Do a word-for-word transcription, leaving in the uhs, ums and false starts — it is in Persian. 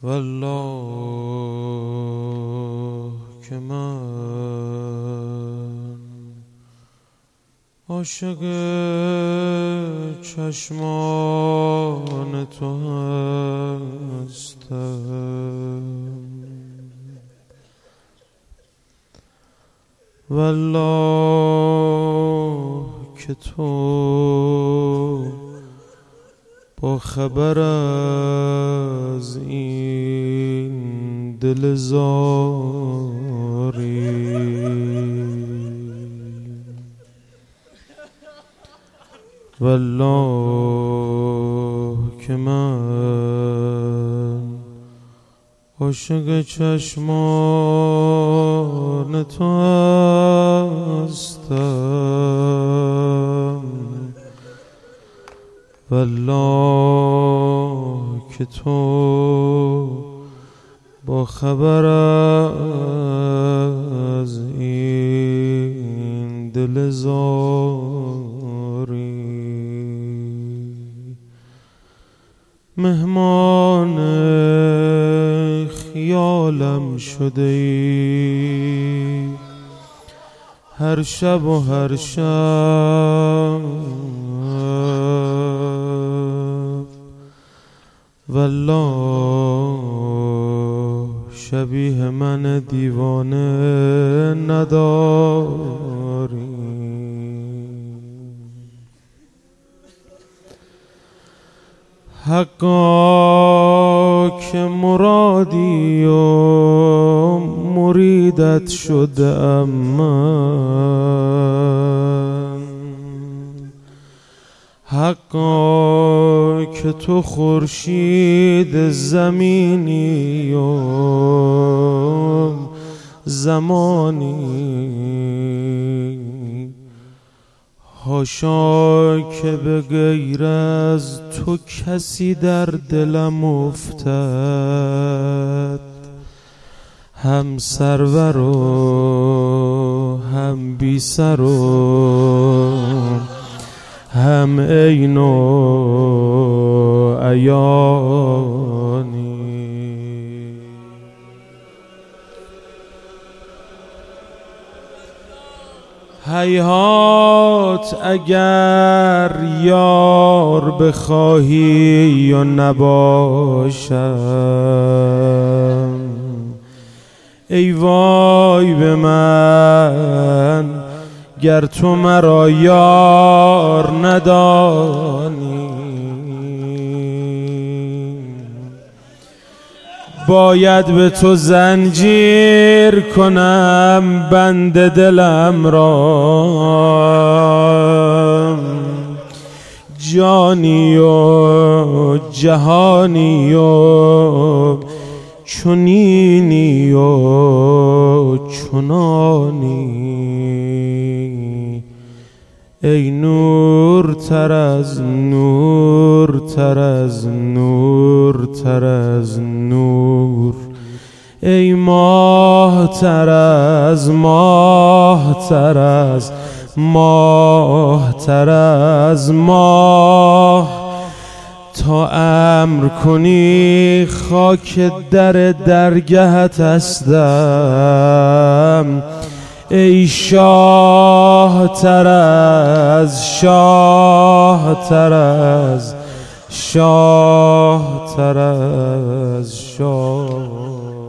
والله که من عاشق چشمان تو هستم، والله که تو با خبر از این دل زاری، والله که من عاشق چشمان تو هستم، والله که تو با خبر از این دل زاری، مهمان خیالم شده ای هر شب و هر شب، والله شبیه من دیوانه نداری، حقا که مرادی و مریدت شدم من، حقا که تو خورشید زمینی و زمانی، حاشا که به غیر از تو کسی در دلم افتد، هم سرور و هم بی سر و هم عین و عیانی، هیهات اگر یار بخواهی و نباشم، ای وای به من گر تو مرا یار ندانی، باید به تو زنجیر کنم بند دلم را، جانی و جهانی و چنینی و چنانی، ای نور تر از نور تر از نور تر از نور، ای ماه تر از ماه تر از ماه تر از ماه، تا امر کنی خاک در درگهت هستم، ای شاه تر از شاه تر از شاه تر از شاه.